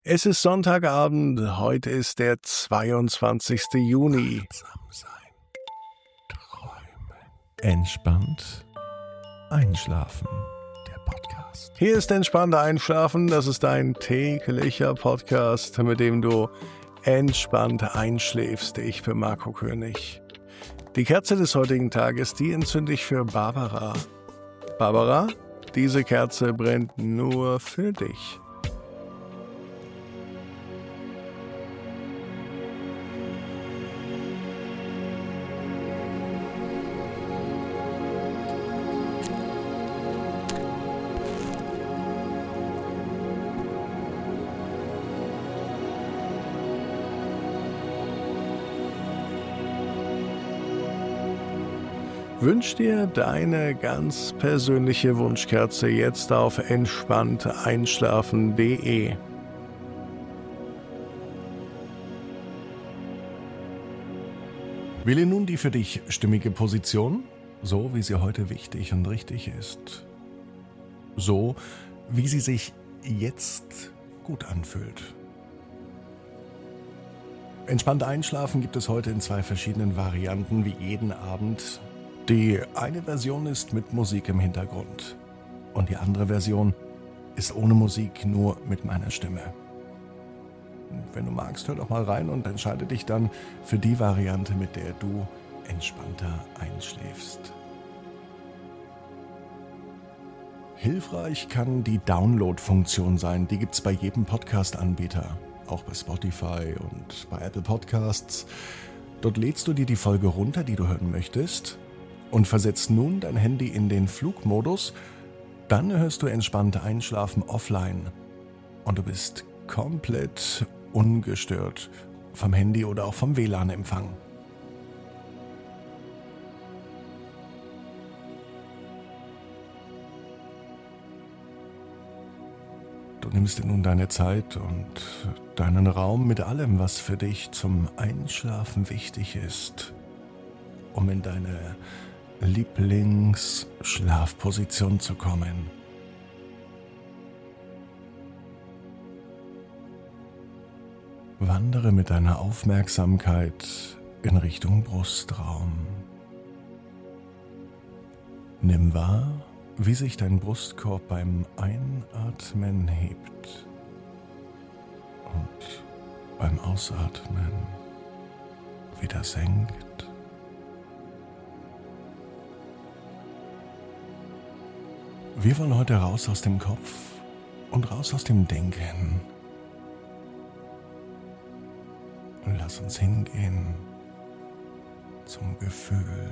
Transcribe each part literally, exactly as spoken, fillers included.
Es ist Sonntagabend, heute ist der zweiundzwanzigste Juni. Achtsam sein, träumen, entspannt einschlafen. Der Podcast. Hier ist Entspannt Einschlafen, das ist ein täglicher Podcast, mit dem du entspannt einschläfst. Ich bin Marco König. Die Kerze des heutigen Tages, die entzünde ich für Barbara. Barbara, diese Kerze brennt nur für dich. Wünsch dir deine ganz persönliche Wunschkerze jetzt auf entspannt einschlafen punkt de. Wähle nun die für dich stimmige Position, so wie sie heute wichtig und richtig ist. So, wie sie sich jetzt gut anfühlt. Entspannt einschlafen gibt es heute in zwei verschiedenen Varianten, wie jeden Abend. Die eine Version ist mit Musik im Hintergrund und die andere Version ist ohne Musik, nur mit meiner Stimme. Wenn du magst, hör doch mal rein und entscheide dich dann für die Variante, mit der du entspannter einschläfst. Hilfreich kann die Download-Funktion sein, die gibt es bei jedem Podcast-Anbieter, auch bei Spotify und bei Apple Podcasts. Dort lädst du dir die Folge runter, die du hören möchtest, und versetzt nun dein Handy in den Flugmodus, dann hörst du entspannt einschlafen offline und du bist komplett ungestört vom Handy oder auch vom W L A N-Empfang. Du nimmst dir nun deine Zeit und deinen Raum mit allem, was für dich zum Einschlafen wichtig ist, um in deine Lieblingsschlafposition zu kommen. Wandere mit deiner Aufmerksamkeit in Richtung Brustraum. Nimm wahr, wie sich dein Brustkorb beim Einatmen hebt und beim Ausatmen wieder senkt. Wir wollen heute raus aus dem Kopf und raus aus dem Denken. Und lass uns hingehen zum Gefühl,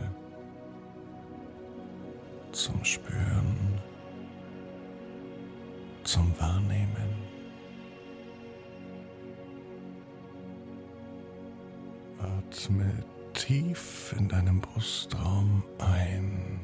zum Spüren, zum Wahrnehmen. Atme tief in deinem Brustraum ein.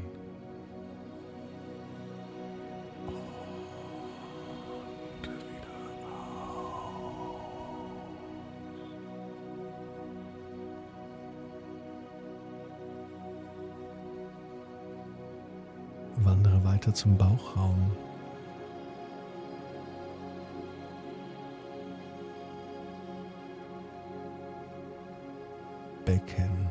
Wandere weiter zum Bauchraum. Becken.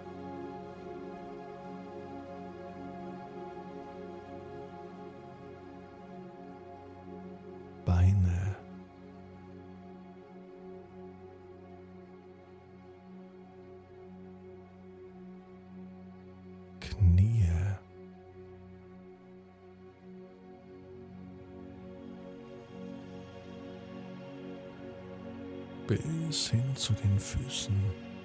Beine. Knie. Bis hin zu den Füßen.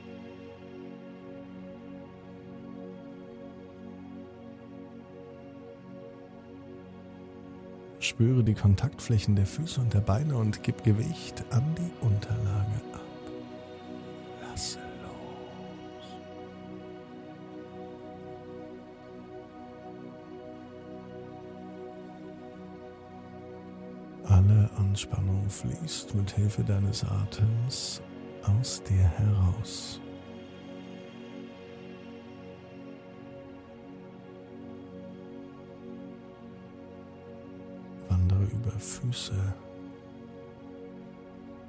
Spüre die Kontaktflächen der Füße und der Beine und gib Gewicht an die Unterlage ab. Lasse los. Alle Anspannung fließt mit Hilfe deines Atems aus dir heraus. Wandere über Füße,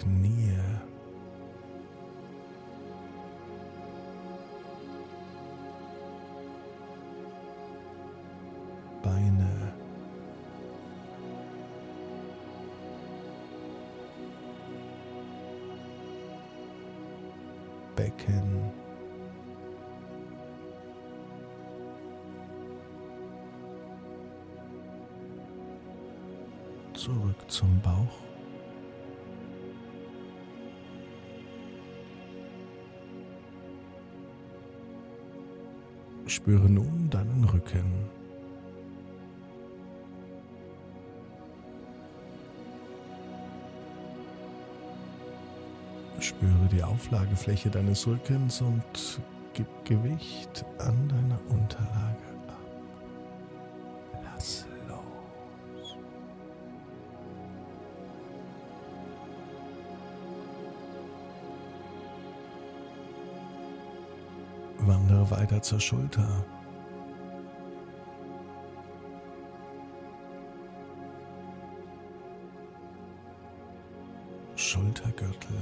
Knie, Beine, Becken, zurück zum Bauch, spüre nun deinen Rücken. Spüre die Auflagefläche deines Rückens und gib Gewicht an deiner Unterlage ab. Lass los. Wandere weiter zur Schulter. Schultergürtel.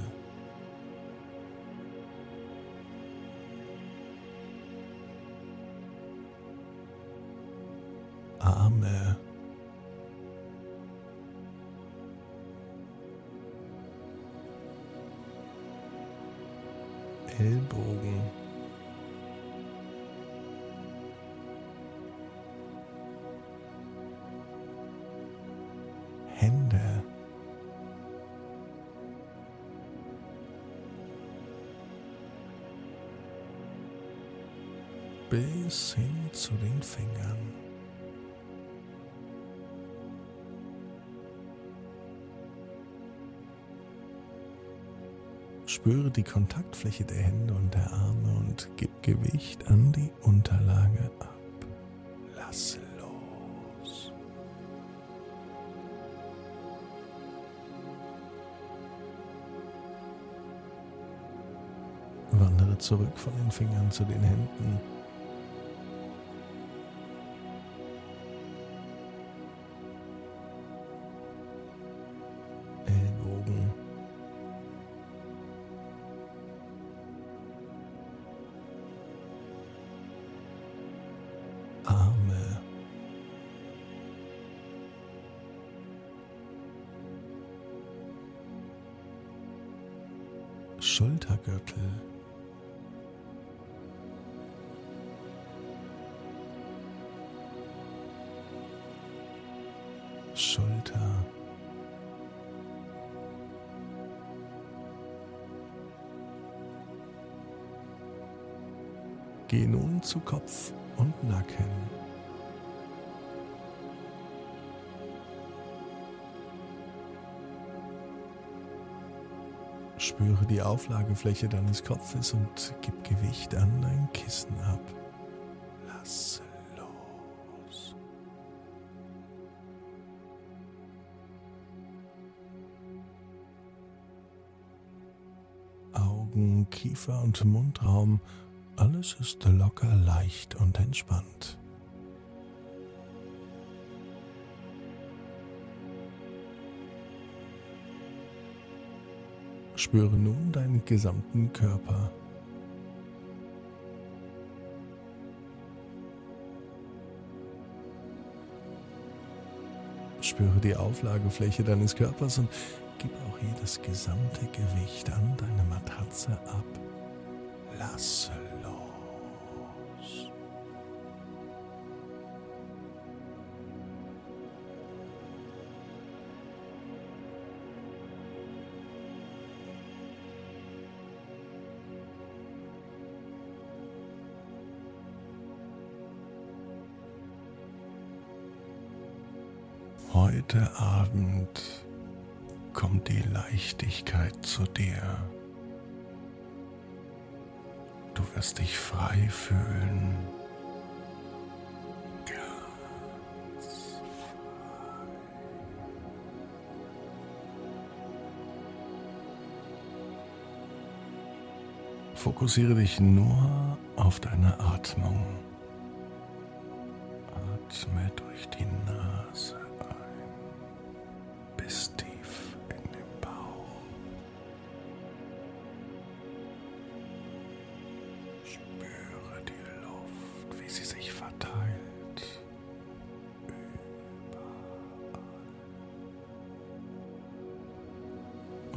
Arme, Ellbogen, Hände, bis hin zu den Fingern. Spüre die Kontaktfläche der Hände und der Arme und gib Gewicht an die Unterlage ab. Lass los. Wandere zurück von den Fingern zu den Händen. Ellbogen. Arme, Schultergürtel, Schulter, geh nun zu Kopf und Nacken. Spüre die Auflagefläche deines Kopfes und gib Gewicht an dein Kissen ab. Lass los. Augen, Kiefer und Mundraum, alles ist locker, leicht und entspannt. Spüre nun deinen gesamten Körper. Spüre die Auflagefläche deines Körpers und gib auch hier das gesamte Gewicht an deine Matratze ab. Lass los. Heute Abend kommt die Leichtigkeit zu dir. Du wirst dich frei fühlen. Ganz frei. Fokussiere dich nur auf deine Atmung. Atme durch die Nase ein, bis tief in den Bauch.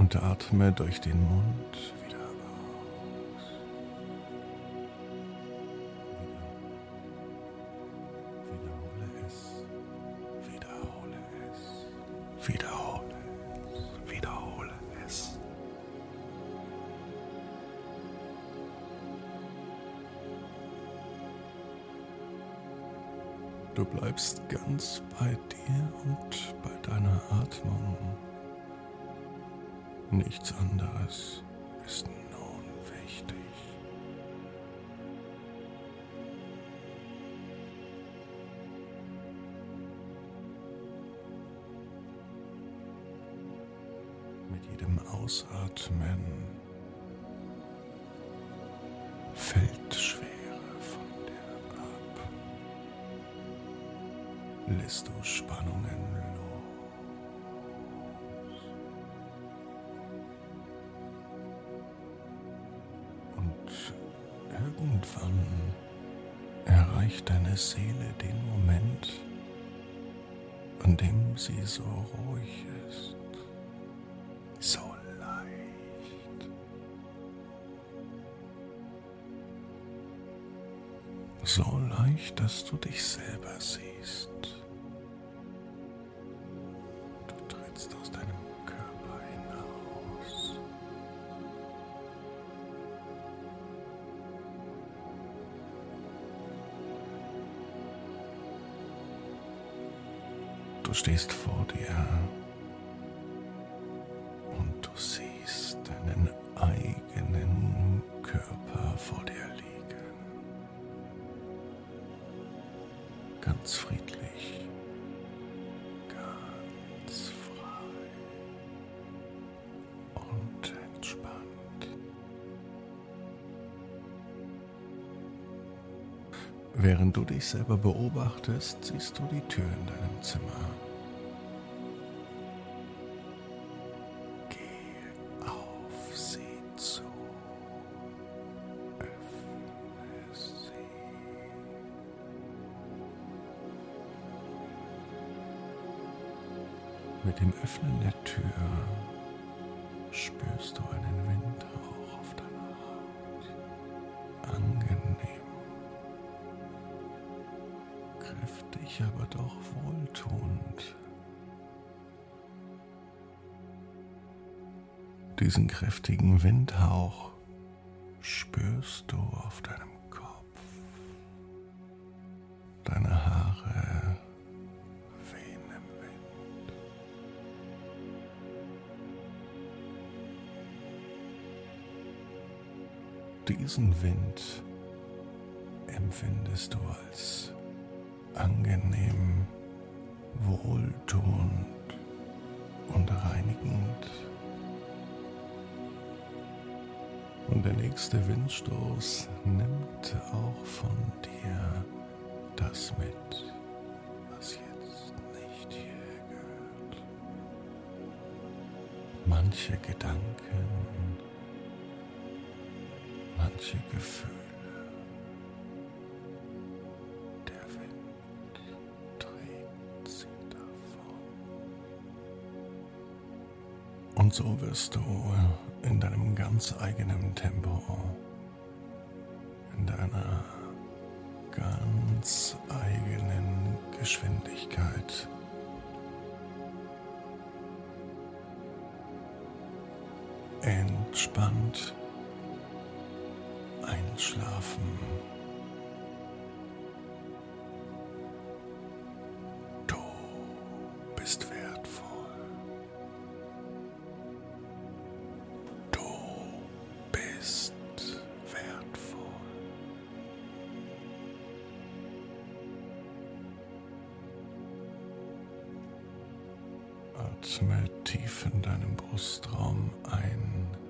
Und atme durch den Mund wieder aus. Wiederhole es. Wiederhole es. Wiederhole es. Wiederhole es. Du bleibst ganz bei dir und bei deiner Atmung. Nichts anderes ist nun wichtig. Mit jedem Ausatmen fällt Schwere von dir ab. Lässt du Spannungen los. Irgendwann erreicht deine Seele den Moment, an dem sie so ruhig ist, so leicht, so leicht, dass du dich selber siehst. Du trittst aus deinem Körper hinaus. Du stehst vor dir und du siehst deinen eigenen Körper vor dir liegen. Ganz friedlich, ganz frei und entspannt. Während du dich selber beobachtest, siehst du die Tür in deinem Zimmer. Geh auf sie zu. Öffne sie. Mit dem Öffnen der Tür spürst du einen Windhauch auf deiner Haut. Angenehm. Kräftig, aber doch wohltuend. Diesen kräftigen Windhauch spürst du auf deinem Kopf. Deine Haare wehen im Wind. Diesen Wind empfindest du als angenehm, wohltuend und reinigend. Und der nächste Windstoß nimmt auch von dir das mit, was jetzt nicht hierher gehört. Manche Gedanken, manche Gefühle. Und so wirst du in deinem ganz eigenen Tempo, in deiner ganz eigenen Geschwindigkeit entspannt einschlafen. Du bist wertvoll. Atme tief in deinem Brustraum ein